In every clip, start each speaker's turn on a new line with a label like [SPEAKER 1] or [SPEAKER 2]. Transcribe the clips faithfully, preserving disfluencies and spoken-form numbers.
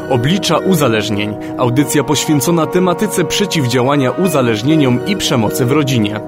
[SPEAKER 1] Oblicza uzależnień. Audycja poświęcona tematyce przeciwdziałania uzależnieniom i przemocy w rodzinie.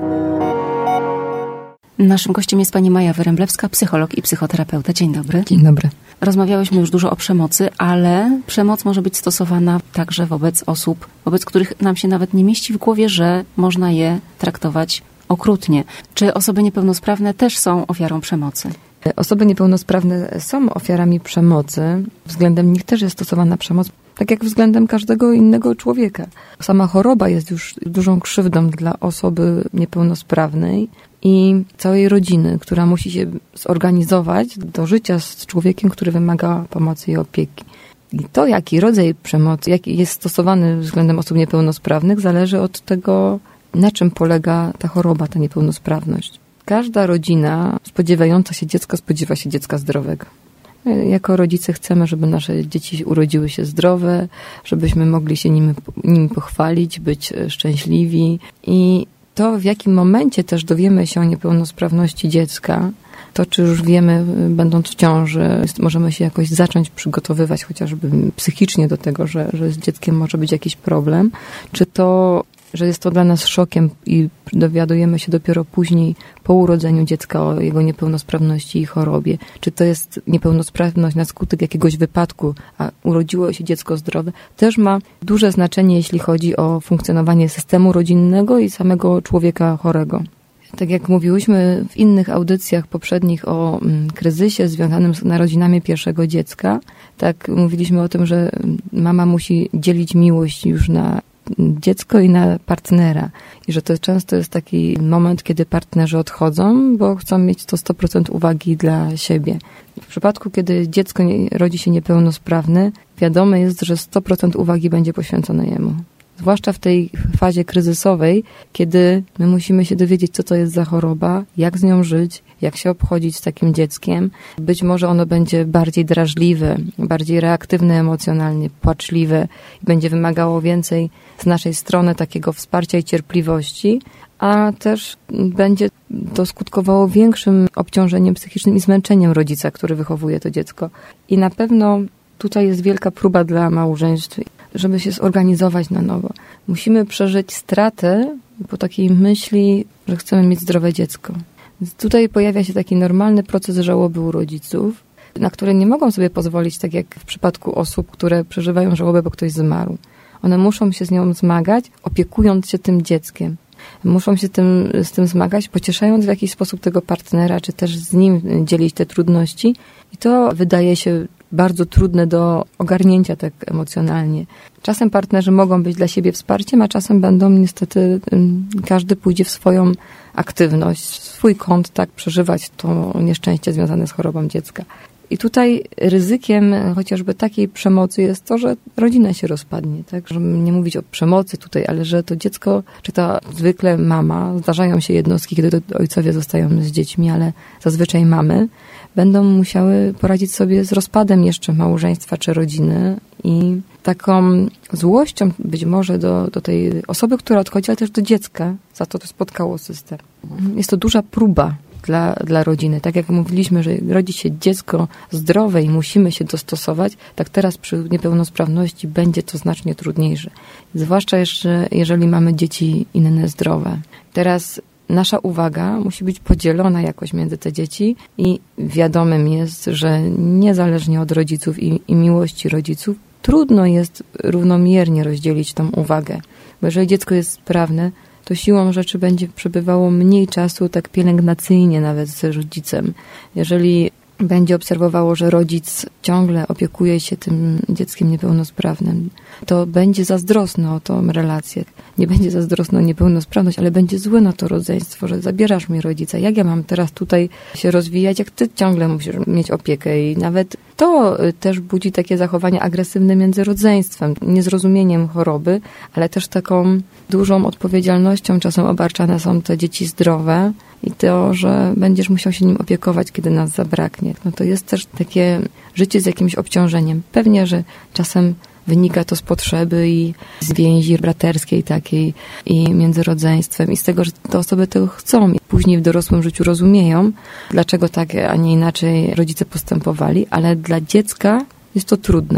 [SPEAKER 2] Naszym gościem jest pani Maja Wyręblewska, psycholog i psychoterapeuta. Dzień dobry.
[SPEAKER 3] Dzień dobry.
[SPEAKER 2] Rozmawiałyśmy już dużo o przemocy, ale przemoc może być stosowana także wobec osób, wobec których nam się nawet nie mieści w głowie, że można je traktować okrutnie. Czy osoby niepełnosprawne też są ofiarą przemocy?
[SPEAKER 3] Osoby niepełnosprawne są ofiarami przemocy. Względem nich też jest stosowana przemoc, tak jak względem każdego innego człowieka. Sama choroba jest już dużą krzywdą dla osoby niepełnosprawnej i całej rodziny, która musi się zorganizować do życia z człowiekiem, który wymaga pomocy i opieki. I to, jaki rodzaj przemocy, jaki jest stosowany względem osób niepełnosprawnych, zależy od tego, na czym polega ta choroba, ta niepełnosprawność. Każda rodzina spodziewająca się dziecka spodziewa się dziecka zdrowego. My jako rodzice chcemy, żeby nasze dzieci urodziły się zdrowe, żebyśmy mogli się nimi, nimi pochwalić, być szczęśliwi. I to, w jakim momencie też dowiemy się o niepełnosprawności dziecka, to czy już wiemy, będąc w ciąży, możemy się jakoś zacząć przygotowywać chociażby psychicznie do tego, że, że z dzieckiem może być jakiś problem, czy to, że jest to dla nas szokiem i dowiadujemy się dopiero później po urodzeniu dziecka o jego niepełnosprawności i chorobie. Czy to jest niepełnosprawność na skutek jakiegoś wypadku, a urodziło się dziecko zdrowe, też ma duże znaczenie, jeśli chodzi o funkcjonowanie systemu rodzinnego i samego człowieka chorego. Tak jak mówiłyśmy w innych audycjach poprzednich o kryzysie związanym z narodzinami pierwszego dziecka, tak mówiliśmy o tym, że mama musi dzielić miłość już na dziecko i na partnera. I że to często jest taki moment, kiedy partnerzy odchodzą, bo chcą mieć to sto procent uwagi dla siebie. W przypadku, kiedy dziecko nie, rodzi się niepełnosprawne, wiadomo jest, że sto procent uwagi będzie poświęcone jemu. Zwłaszcza w tej fazie kryzysowej, kiedy my musimy się dowiedzieć, co to jest za choroba, jak z nią żyć, jak się obchodzić z takim dzieckiem. Być może ono będzie bardziej drażliwe, bardziej reaktywne emocjonalnie, płaczliwe i będzie wymagało więcej z naszej strony takiego wsparcia i cierpliwości, a też będzie to skutkowało większym obciążeniem psychicznym i zmęczeniem rodzica, który wychowuje to dziecko. I na pewno tutaj jest wielka próba dla małżeństw, żeby się zorganizować na nowo. Musimy przeżyć stratę po takiej myśli, że chcemy mieć zdrowe dziecko. Więc tutaj pojawia się taki normalny proces żałoby u rodziców, na które nie mogą sobie pozwolić, tak jak w przypadku osób, które przeżywają żałobę, bo ktoś zmarł. One muszą się z nią zmagać, opiekując się tym dzieckiem. Muszą się tym, z tym zmagać, pocieszając w jakiś sposób tego partnera, czy też z nim dzielić te trudności. I to wydaje się bardzo trudne do ogarnięcia tak emocjonalnie. Czasem partnerzy mogą być dla siebie wsparciem, a czasem będą niestety, każdy pójdzie w swoją aktywność, w swój kąt, tak, przeżywać to nieszczęście związane z chorobą dziecka. I tutaj ryzykiem chociażby takiej przemocy jest to, że rodzina się rozpadnie, tak? Żeby nie mówić o przemocy tutaj, ale że to dziecko, czy ta zwykle mama, zdarzają się jednostki, kiedy ojcowie zostają z dziećmi, ale zazwyczaj mamy, będą musiały poradzić sobie z rozpadem jeszcze małżeństwa czy rodziny i taką złością być może do, do tej osoby, która odchodzi, ale też do dziecka, za to to spotkało system. Jest to duża próba Dla, dla rodziny. Tak jak mówiliśmy, że rodzi się dziecko zdrowe i musimy się dostosować, tak teraz przy niepełnosprawności będzie to znacznie trudniejsze. Zwłaszcza jeszcze, jeżeli mamy dzieci inne zdrowe. Teraz nasza uwaga musi być podzielona jakoś między te dzieci i wiadomym jest, że niezależnie od rodziców i, i miłości rodziców, trudno jest równomiernie rozdzielić tą uwagę. Bo jeżeli dziecko jest sprawne, to siłą rzeczy będzie przebywało mniej czasu tak pielęgnacyjnie nawet z rodzicem. Jeżeli będzie obserwowało, że rodzic ciągle opiekuje się tym dzieckiem niepełnosprawnym, to będzie zazdrosny o tą relację. Nie będzie zazdrosny o niepełnosprawność, ale będzie zły na to rodzeństwo, że zabierasz mi rodzica. Jak ja mam teraz tutaj się rozwijać, jak ty ciągle musisz mieć opiekę? I nawet to też budzi takie zachowania agresywne między rodzeństwem, niezrozumieniem choroby, ale też taką dużą odpowiedzialnością czasem obarczane są te dzieci zdrowe i to, że będziesz musiał się nim opiekować, kiedy nas zabraknie. No to jest też takie życie z jakimś obciążeniem. Pewnie, że czasem wynika to z potrzeby i z więzi braterskiej takiej i między rodzeństwem i z tego, że te osoby tego chcą. Później w dorosłym życiu rozumieją, dlaczego tak, a nie inaczej rodzice postępowali, ale dla dziecka jest to trudne.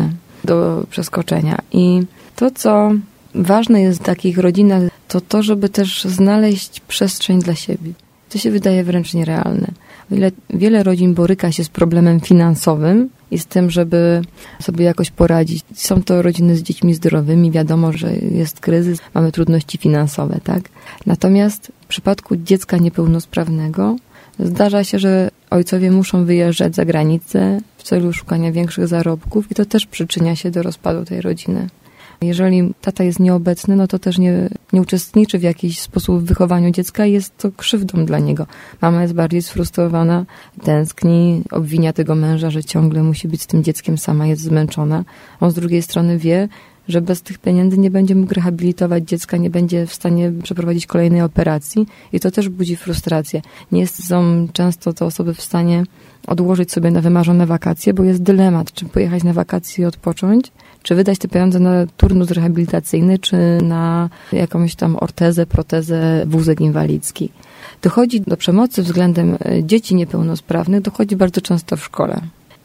[SPEAKER 3] do przeskoczenia. I to, co ważne jest w takich rodzinach, to to, żeby też znaleźć przestrzeń dla siebie. To się wydaje wręcz nierealne. O ile wiele rodzin boryka się z problemem finansowym i z tym, żeby sobie jakoś poradzić. Są to rodziny z dziećmi zdrowymi, wiadomo, że jest kryzys, mamy trudności finansowe, tak? Natomiast w przypadku dziecka niepełnosprawnego zdarza się, że ojcowie muszą wyjeżdżać za granicę w celu szukania większych zarobków i to też przyczynia się do rozpadu tej rodziny. Jeżeli tata jest nieobecny, no to też nie, nie uczestniczy w jakiś sposób w wychowaniu dziecka i jest to krzywdą dla niego. Mama jest bardziej sfrustrowana, tęskni, obwinia tego męża, że ciągle musi być z tym dzieckiem sama, jest zmęczona. On z drugiej strony wie, że bez tych pieniędzy nie będzie mógł rehabilitować dziecka, nie będzie w stanie przeprowadzić kolejnej operacji i to też budzi frustrację. Nie jest, są często te osoby w stanie odłożyć sobie na wymarzone wakacje, bo jest dylemat, czy pojechać na wakacje i odpocząć, czy wydać te pieniądze na turnus rehabilitacyjny, czy na jakąś tam ortezę, protezę, wózek inwalidzki. Dochodzi do przemocy względem dzieci niepełnosprawnych, dochodzi bardzo często w szkole.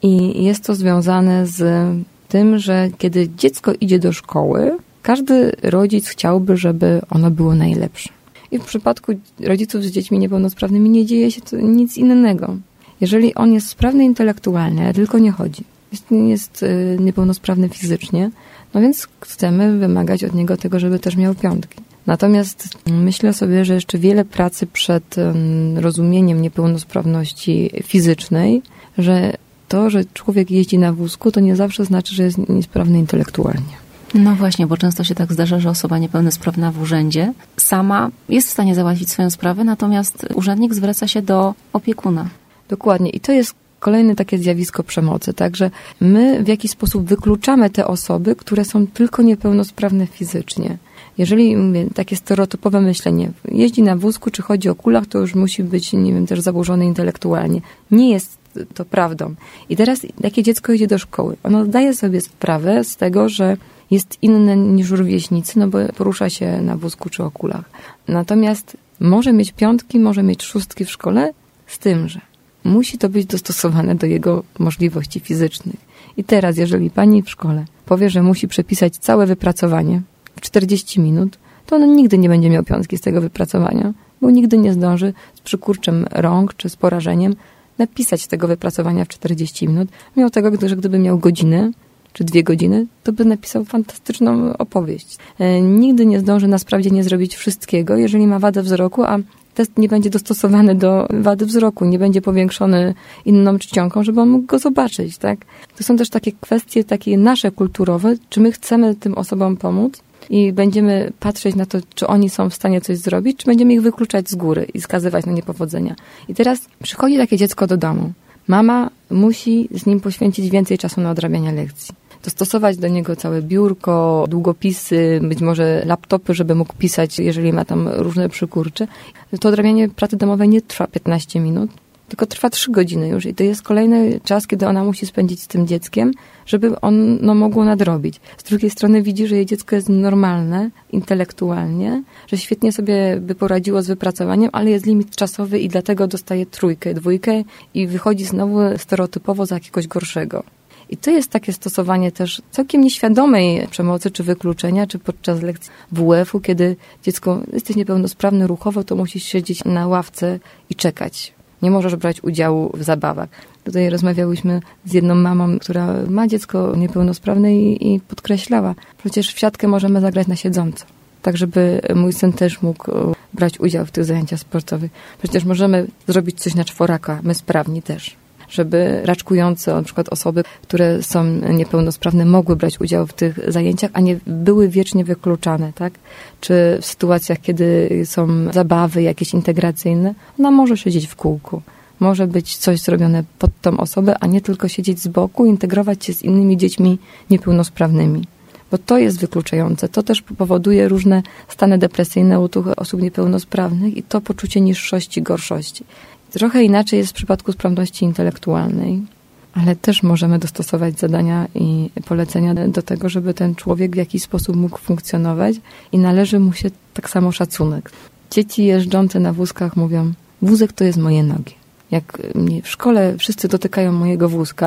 [SPEAKER 3] I jest to związane z tym, że kiedy dziecko idzie do szkoły, każdy rodzic chciałby, żeby ono było najlepsze. I w przypadku rodziców z dziećmi niepełnosprawnymi nie dzieje się to nic innego. Jeżeli on jest sprawny intelektualnie, ale tylko nie chodzi, jest, jest niepełnosprawny fizycznie, no więc chcemy wymagać od niego tego, żeby też miał piątki. Natomiast myślę sobie, że jeszcze wiele pracy przed rozumieniem niepełnosprawności fizycznej, że to, że człowiek jeździ na wózku, to nie zawsze znaczy, że jest niesprawny intelektualnie.
[SPEAKER 2] No właśnie, bo często się tak zdarza, że osoba niepełnosprawna w urzędzie sama jest w stanie załatwić swoją sprawę, natomiast urzędnik zwraca się do opiekuna. Dokładnie. I to jest kolejne takie zjawisko przemocy. Także my w jakiś sposób wykluczamy te osoby, które są tylko niepełnosprawne fizycznie. Jeżeli, mówię, takie stereotypowe myślenie, jeździ na wózku czy chodzi o kulach, to już musi być, nie wiem, też zaburzony intelektualnie. Nie jest to prawdą. I teraz takie dziecko idzie do szkoły. Ono zdaje sobie sprawę z tego, że jest inne niż rówieśnicy, no bo porusza się na wózku czy o kulach. Natomiast może mieć piątki, może mieć szóstki w szkole, z tym, że musi to być dostosowane do jego możliwości fizycznych. I teraz, jeżeli pani w szkole powie, że musi przepisać całe wypracowanie w czterdzieści minut, to on nigdy nie będzie miał piątki z tego wypracowania, bo nigdy nie zdąży z przykurczem rąk czy z porażeniem napisać tego wypracowania w czterdzieści minut. Mimo tego, że gdyby miał godzinę czy dwie godziny, to by napisał fantastyczną opowieść. E, nigdy nie zdąży na sprawdzianie zrobić wszystkiego, jeżeli ma wadę wzroku, a test nie będzie dostosowany do wady wzroku, nie będzie powiększony inną czcionką, żeby on mógł go zobaczyć, tak? To są też takie kwestie takie nasze kulturowe, czy my chcemy tym osobom pomóc i będziemy patrzeć na to, czy oni są w stanie coś zrobić, czy będziemy ich wykluczać z góry i skazywać na niepowodzenia. I teraz przychodzi takie dziecko do domu. Mama musi z nim poświęcić więcej czasu na odrabianie lekcji. Dostosować do niego całe biurko, długopisy, być może laptopy, żeby mógł pisać, jeżeli ma tam różne przykurcze. To odrabianie pracy domowej nie trwa piętnaście minut, tylko trwa trzy godziny już i to jest kolejny czas, kiedy ona musi spędzić z tym dzieckiem, żeby ono mogło nadrobić. Z drugiej strony widzi, że jej dziecko jest normalne, intelektualnie, że świetnie sobie by poradziło z wypracowaniem, ale jest limit czasowy i dlatego dostaje trójkę, dwójkę i wychodzi znowu stereotypowo za jakiegoś gorszego. I to jest takie stosowanie też całkiem nieświadomej przemocy czy wykluczenia, czy podczas lekcji W U F-u, kiedy dziecko, jesteś niepełnosprawny ruchowo, to musisz siedzieć na ławce i czekać. Nie możesz brać udziału w zabawach. Tutaj rozmawiałyśmy z jedną mamą, która ma dziecko niepełnosprawne i, i podkreślała, przecież w siatkę możemy zagrać na siedząco, tak żeby mój syn też mógł brać udział w tych zajęciach sportowych. Przecież możemy zrobić coś na czworaka, my sprawni też. Żeby raczkujące, na przykład osoby, które są niepełnosprawne, mogły brać udział w tych zajęciach, a nie były wiecznie wykluczane, tak? Czy w sytuacjach, kiedy są zabawy jakieś integracyjne, ona może siedzieć w kółku. Może być coś zrobione pod tą osobę, a nie tylko siedzieć z boku, integrować się z innymi dziećmi niepełnosprawnymi. Bo to jest wykluczające. To też powoduje różne stany depresyjne u tych osób niepełnosprawnych i to poczucie niższości, gorszości. Trochę inaczej jest w przypadku sprawności intelektualnej, ale też możemy dostosować zadania i polecenia do tego, żeby ten człowiek w jakiś sposób mógł funkcjonować i należy mu się tak samo szacunek. Dzieci jeżdżące na wózkach mówią, wózek to jest moje nogi. Jak mnie w szkole wszyscy dotykają mojego wózka,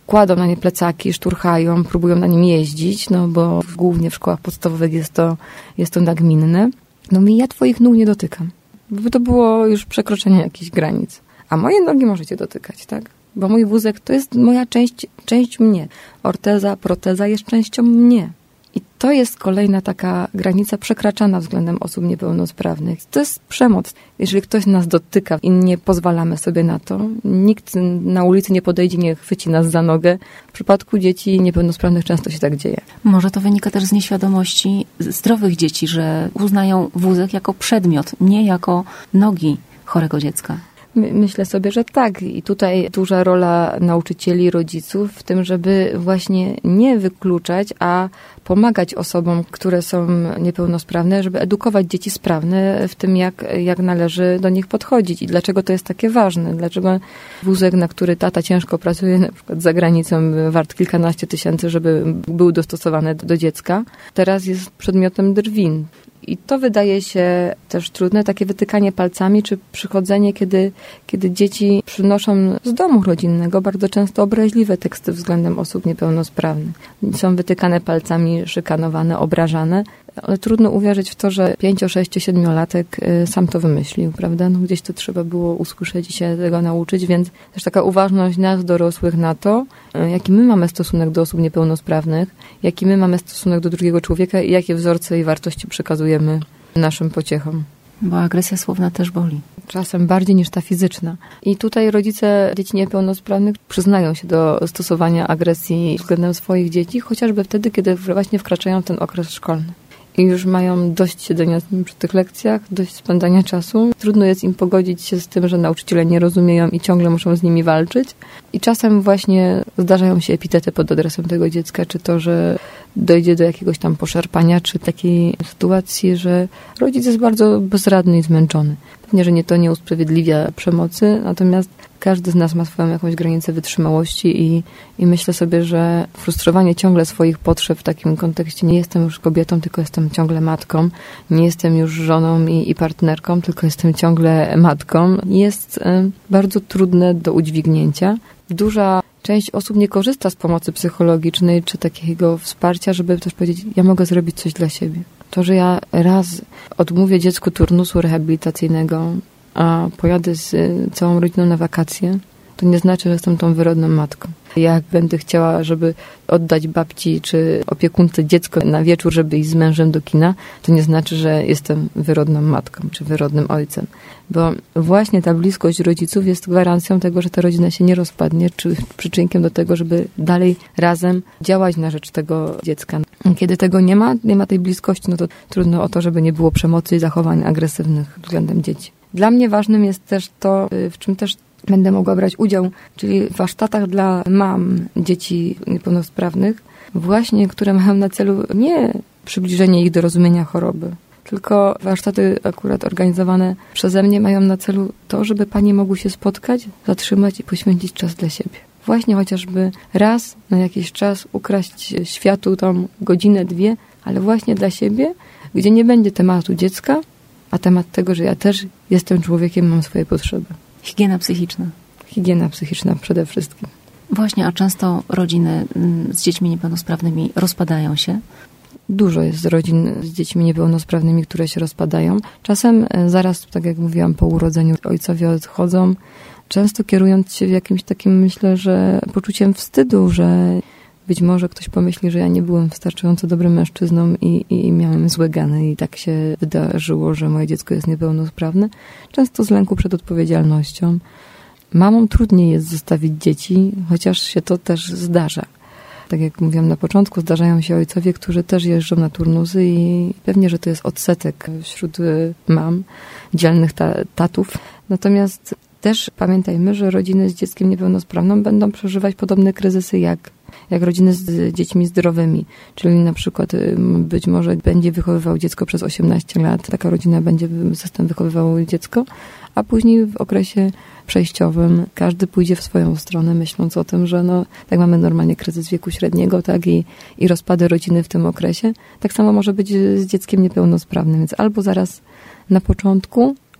[SPEAKER 3] kładą na nie plecaki, szturchają, próbują na nim jeździć, no bo głównie w szkołach podstawowych jest to, jest to nagminne. No i ja twoich nóg nie dotykam, bo to było już przekroczenie jakichś granic. A moje nogi możecie dotykać, tak? Bo mój wózek to jest moja część, część mnie. Orteza, proteza jest częścią mnie. I to jest kolejna taka granica przekraczana względem osób niepełnosprawnych. To jest przemoc. Jeżeli ktoś nas dotyka i nie pozwalamy sobie na to, nikt na ulicy nie podejdzie, nie chwyci nas za nogę. W przypadku dzieci niepełnosprawnych często się tak dzieje.
[SPEAKER 2] Może to wynika też z nieświadomości zdrowych dzieci, że uznają wózek jako przedmiot, nie jako nogi chorego dziecka.
[SPEAKER 3] Myślę sobie, że tak. I tutaj duża rola nauczycieli, rodziców w tym, żeby właśnie nie wykluczać, a pomagać osobom, które są niepełnosprawne, żeby edukować dzieci sprawne w tym, jak, jak należy do nich podchodzić i dlaczego to jest takie ważne. Dlaczego wózek, na który tata ciężko pracuje, na przykład za granicą, wart kilkanaście tysięcy, żeby był dostosowany do dziecka, teraz jest przedmiotem drwin. I to wydaje się też trudne, takie wytykanie palcami, czy przychodzenie, kiedy, kiedy dzieci przynoszą z domu rodzinnego bardzo często obraźliwe teksty względem osób niepełnosprawnych. Są wytykane palcami, szykanowane, obrażane, ale trudno uwierzyć w to, że pięcio-, sześcio-, siedmiolatek sam to wymyślił, prawda? No gdzieś to trzeba było usłyszeć i się tego nauczyć, więc też taka uważność nas, dorosłych, na to, jaki my mamy stosunek do osób niepełnosprawnych, jaki my mamy stosunek do drugiego człowieka i jakie wzorce i wartości przekazujemy naszym pociechom.
[SPEAKER 2] Bo agresja słowna też boli.
[SPEAKER 3] Czasem bardziej niż ta fizyczna. I tutaj rodzice dzieci niepełnosprawnych przyznają się do stosowania agresji względem swoich dzieci, chociażby wtedy, kiedy właśnie wkraczają w ten okres szkolny. I już mają dość siedzenia z nimi przy tych lekcjach, dość spędzania czasu. Trudno jest im pogodzić się z tym, że nauczyciele nie rozumieją i ciągle muszą z nimi walczyć. I czasem właśnie zdarzają się epitety pod adresem tego dziecka, czy to, że dojdzie do jakiegoś tam poszarpania, czy takiej sytuacji, że rodzic jest bardzo bezradny i zmęczony. Pewnie, że nie to nie usprawiedliwia przemocy, natomiast każdy z nas ma swoją jakąś granicę wytrzymałości i, i myślę sobie, że frustrowanie ciągle swoich potrzeb w takim kontekście, nie jestem już kobietą, tylko jestem ciągle matką, nie jestem już żoną i, i partnerką, tylko jestem ciągle matką, jest y, bardzo trudne do udźwignięcia. Duża część osób nie korzysta z pomocy psychologicznej czy takiego wsparcia, żeby też powiedzieć, ja mogę zrobić coś dla siebie. To, że ja raz odmówię dziecku turnusu rehabilitacyjnego, a pojadę z całą rodziną na wakacje, to nie znaczy, że jestem tą wyrodną matką. Jak będę chciała, żeby oddać babci czy opiekunce dziecko na wieczór, żeby iść z mężem do kina, to nie znaczy, że jestem wyrodną matką czy wyrodnym ojcem. Bo właśnie ta bliskość rodziców jest gwarancją tego, że ta rodzina się nie rozpadnie, czy przyczynkiem do tego, żeby dalej razem działać na rzecz tego dziecka. Kiedy tego nie ma, nie ma tej bliskości, no to trudno o to, żeby nie było przemocy i zachowań agresywnych względem dzieci. Dla mnie ważnym jest też to, w czym też będę mogła brać udział, czyli w warsztatach dla mam dzieci niepełnosprawnych, właśnie które mają na celu nie przybliżenie ich do rozumienia choroby, tylko warsztaty akurat organizowane przeze mnie mają na celu to, żeby panie mogły się spotkać, zatrzymać i poświęcić czas dla siebie. Właśnie chociażby raz na jakiś czas ukraść światu tą godzinę, dwie, ale właśnie dla siebie, gdzie nie będzie tematu dziecka, a temat tego, że ja też jestem człowiekiem, mam swoje potrzeby.
[SPEAKER 2] Higiena psychiczna.
[SPEAKER 3] Higiena psychiczna przede wszystkim.
[SPEAKER 2] Właśnie, a często rodziny z dziećmi niepełnosprawnymi rozpadają się.
[SPEAKER 3] Dużo jest rodzin z dziećmi niepełnosprawnymi, które się rozpadają. Czasem zaraz, tak jak mówiłam, po urodzeniu ojcowie odchodzą, często kierując się jakimś takim, myślę, że poczuciem wstydu, że być może ktoś pomyśli, że ja nie byłem wystarczająco dobrym mężczyzną i, i, i miałem złe geny i tak się wydarzyło, że moje dziecko jest niepełnosprawne. Często z lęku przed odpowiedzialnością. Mamom trudniej jest zostawić dzieci, chociaż się to też zdarza. Tak jak mówiłam na początku, zdarzają się ojcowie, którzy też jeżdżą na turnusy i pewnie, że to jest odsetek wśród mam, dzielnych ta, tatów. Natomiast też pamiętajmy, że rodziny z dzieckiem niepełnosprawnym będą przeżywać podobne kryzysy jak, jak rodziny z dziećmi zdrowymi. Czyli na przykład być może będzie wychowywał dziecko przez osiemnaście lat, taka rodzina będzie, system wychowywał dziecko, a później w okresie przejściowym każdy pójdzie w swoją stronę, myśląc o tym, że no, tak mamy normalnie kryzys wieku średniego, tak, i, i rozpady rodziny w tym okresie. Tak samo może być z dzieckiem niepełnosprawnym, więc albo zaraz na początku,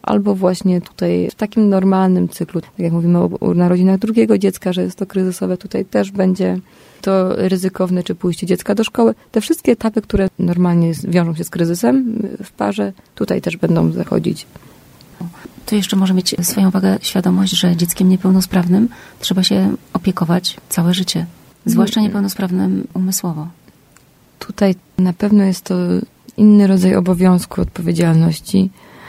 [SPEAKER 3] albo właśnie tutaj w takim normalnym cyklu, tak jak mówimy o narodzinach drugiego dziecka, że jest to kryzysowe, tutaj też będzie to ryzykowne, czy pójście dziecka do szkoły. Te wszystkie etapy, które normalnie wiążą się z kryzysem w parze, tutaj też będą zachodzić.
[SPEAKER 2] Tu jeszcze może mieć swoją wagę świadomość, że dzieckiem niepełnosprawnym trzeba się opiekować całe życie, zwłaszcza niepełnosprawnym umysłowo.
[SPEAKER 3] Tutaj na pewno jest to inny rodzaj obowiązku, odpowiedzialności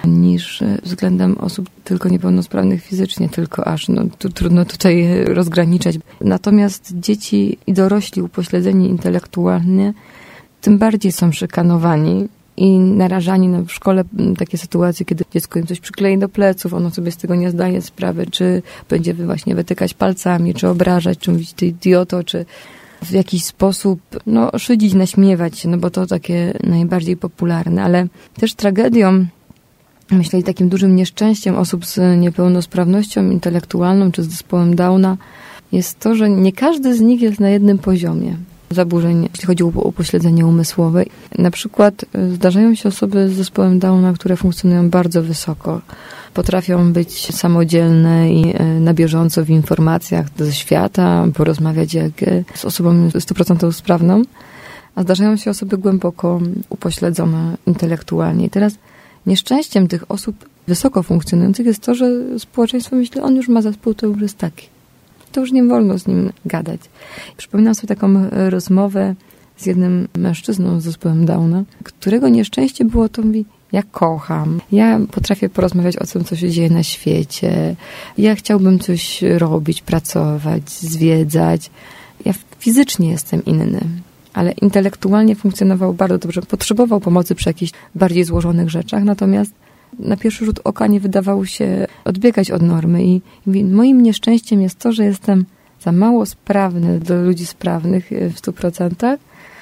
[SPEAKER 3] niż względem osób tylko niepełnosprawnych fizycznie, tylko aż no, tu trudno tutaj rozgraniczać. Natomiast dzieci i dorośli upośledzeni intelektualnie tym bardziej są szykanowani i narażani na w szkole takie sytuacje, kiedy dziecko im coś przyklei do pleców, ono sobie z tego nie zdaje sprawy, czy będzie właśnie wytykać palcami, czy obrażać, czy mówić ty idioto, czy w jakiś sposób no, szydzić, naśmiewać się, no bo to takie najbardziej popularne, ale też tragedią, myślę, i takim dużym nieszczęściem osób z niepełnosprawnością intelektualną czy z zespołem Downa jest to, że nie każdy z nich jest na jednym poziomie zaburzeń, jeśli chodzi o upośledzenie umysłowe. Na przykład zdarzają się osoby z zespołem Downa, które funkcjonują bardzo wysoko. Potrafią być samodzielne i na bieżąco w informacjach ze świata, porozmawiać jak z osobą stu procentów sprawną, a zdarzają się osoby głęboko upośledzone intelektualnie. I teraz nieszczęściem tych osób wysoko funkcjonujących jest to, że społeczeństwo myśli, on już ma zespół, to już jest taki. To już nie wolno z nim gadać. Przypominam sobie taką rozmowę z jednym mężczyzną z zespołem Downa, którego nieszczęście było to, mówi, ja kocham, ja potrafię porozmawiać o tym, co się dzieje na świecie, ja chciałbym coś robić, pracować, zwiedzać. Ja fizycznie jestem inny, ale intelektualnie funkcjonował bardzo dobrze, potrzebował pomocy przy jakichś bardziej złożonych rzeczach, natomiast na pierwszy rzut oka nie wydawał się odbiegać od normy i mówi, moim nieszczęściem jest to, że jestem za mało sprawny do ludzi sprawnych w stu procentach,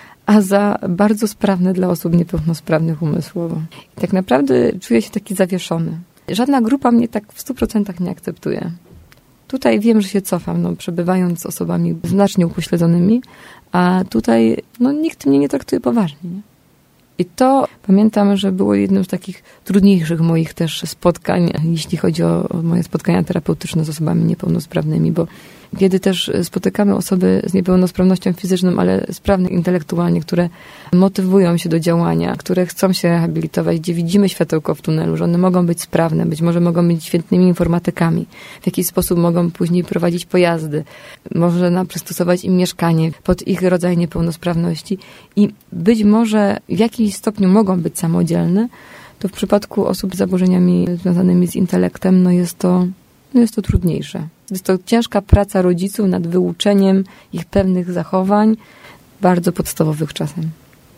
[SPEAKER 3] a za bardzo sprawny dla osób niepełnosprawnych umysłowo. I tak naprawdę czuję się taki zawieszony. Żadna grupa mnie tak w stu procentach nie akceptuje. Tutaj wiem, że się cofam, no, przebywając z osobami znacznie upośledzonymi, a tutaj no, nikt mnie nie traktuje poważnie. Nie? I to pamiętam, że było jednym z takich trudniejszych moich też spotkań, jeśli chodzi o, o moje spotkania terapeutyczne z osobami niepełnosprawnymi, bo kiedy też spotykamy osoby z niepełnosprawnością fizyczną, ale sprawne intelektualnie, które motywują się do działania, które chcą się rehabilitować, gdzie widzimy światełko w tunelu, że one mogą być sprawne, być może mogą być świetnymi informatykami, w jakiś sposób mogą później prowadzić pojazdy, można przystosować im mieszkanie pod ich rodzaj niepełnosprawności i być może w jakimś stopniu mogą być samodzielne, to w przypadku osób z zaburzeniami związanymi z intelektem, no jest to, no jest to trudniejsze. Jest to ciężka praca rodziców nad wyuczeniem ich pewnych zachowań, bardzo podstawowych czasem.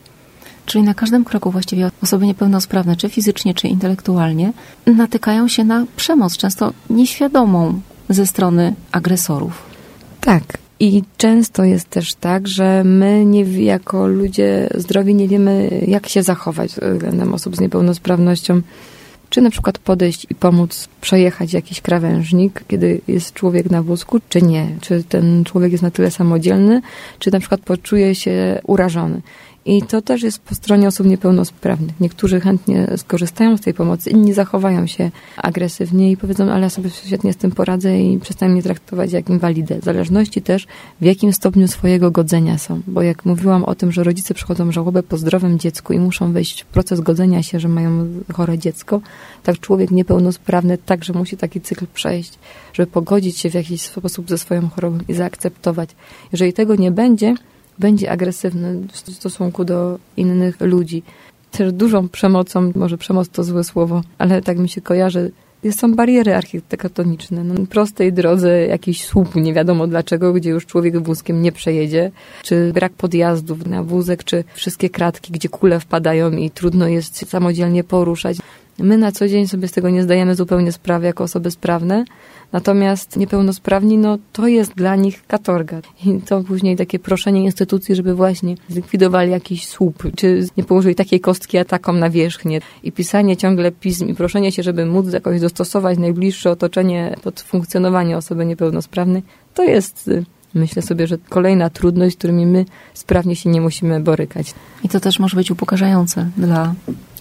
[SPEAKER 2] Czyli na każdym kroku właściwie osoby niepełnosprawne, czy fizycznie, czy intelektualnie, natykają się na przemoc, często nieświadomą ze strony agresorów.
[SPEAKER 3] Tak. I często jest też tak, że my nie, jako ludzie zdrowi nie wiemy, jak się zachować względem osób z niepełnosprawnością. Czy na przykład podejść i pomóc przejechać jakiś krawężnik, kiedy jest człowiek na wózku, czy nie. Czy ten człowiek jest na tyle samodzielny, czy na przykład poczuje się urażony. I to też jest po stronie osób niepełnosprawnych. Niektórzy chętnie skorzystają z tej pomocy, inni zachowają się agresywnie i powiedzą, ale ja sobie świetnie z tym poradzę i przestaną mnie traktować jak inwalidę. W zależności też, w jakim stopniu swojego godzenia są. Bo jak mówiłam o tym, że rodzice przychodzą żałobę po zdrowym dziecku i muszą wejść w proces godzenia się, że mają chore dziecko, tak człowiek niepełnosprawny także musi taki cykl przejść, żeby pogodzić się w jakiś sposób ze swoją chorobą i zaakceptować. Jeżeli tego nie będzie, będzie agresywny w stosunku do innych ludzi. Też dużą przemocą, może przemoc to złe słowo, ale tak mi się kojarzy, są bariery architektoniczne. Na prostej drodze jakiś słup, nie wiadomo dlaczego, gdzie już człowiek wózkiem nie przejedzie, czy brak podjazdów na wózek, czy wszystkie kratki, gdzie kule wpadają i trudno jest się samodzielnie poruszać. My na co dzień sobie z tego nie zdajemy zupełnie sprawy jako osoby sprawne, natomiast niepełnosprawni, no to jest dla nich katorga. I to później takie proszenie instytucji, żeby właśnie zlikwidowali jakiś słup, czy nie położyli takiej kostki atakom na wierzchnię. I pisanie ciągle pism i proszenie się, żeby móc jakoś dostosować najbliższe otoczenie pod funkcjonowanie osoby niepełnosprawnej, to jest, myślę sobie, że kolejna trudność, z którymi my sprawnie się nie musimy borykać.
[SPEAKER 2] I to też może być upokarzające dla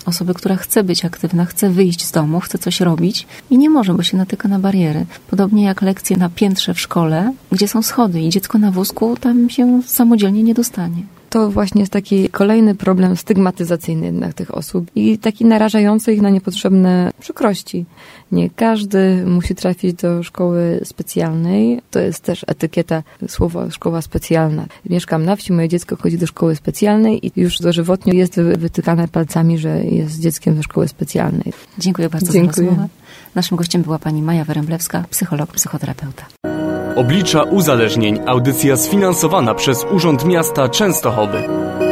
[SPEAKER 2] osoby, która chce być aktywna, chce wyjść z domu, chce coś robić i nie może, bo się natyka na bariery. Podobnie jak lekcje na piętrze w szkole, gdzie są schody i dziecko na wózku tam się samodzielnie nie dostanie.
[SPEAKER 3] To właśnie jest taki kolejny problem stygmatyzacyjny jednak tych osób i taki narażający ich na niepotrzebne przykrości. Nie każdy musi trafić do szkoły specjalnej. To jest też etykieta słowa szkoła specjalna. Mieszkam na wsi, moje dziecko chodzi do szkoły specjalnej i już dożywotnio jest wytykane palcami, że jest dzieckiem ze szkoły specjalnej.
[SPEAKER 2] Dziękuję bardzo
[SPEAKER 3] Dziękuję.
[SPEAKER 2] za rozmowę. Naszym gościem była pani Maja Wyręblewska, psycholog, psychoterapeuta.
[SPEAKER 1] Oblicza uzależnień. Audycja sfinansowana przez Urząd Miasta Częstochowy.